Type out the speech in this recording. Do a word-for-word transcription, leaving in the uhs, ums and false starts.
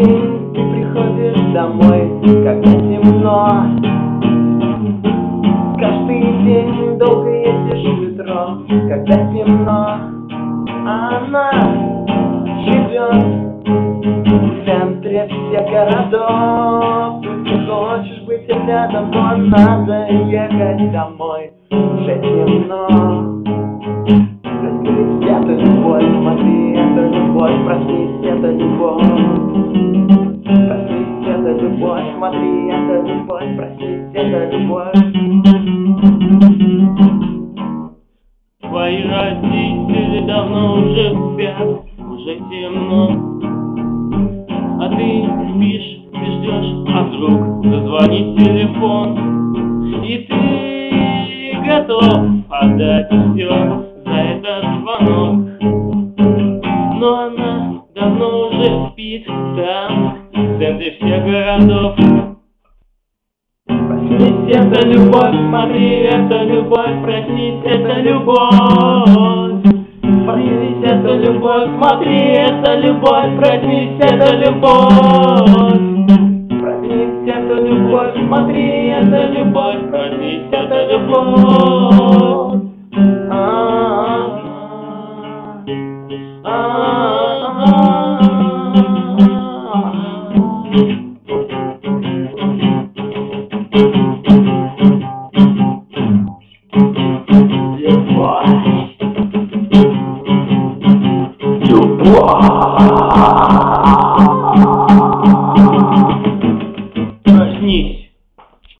день ты приходишь домой, когда темно. Каждый день долго едешь в метро, когда темно. Она живет в центре всех городов. Ты хочешь быть рядом, но надо ехать домой. Уже темно. Проснись, это любовь, смотри, это любовь. Проснись, это любовь. Проснись, это любовь, смотри, это любовь. Проснись, это любовь. Твои родители давно уже спят, уже темно. А ты спишь, ты ждешь, а вдруг зазвонит телефон. И ты готов отдать все за этот звонок. Но она давно уже спит там, в центре всех городов. Проснись, это любовь, смотри, это любовь. Проснись, это любовь. Проснись, это любовь, смотри, это любовь. Проснись, это любовь. Проснись, это любовь, смотри, это любовь. Проснись, это любовь.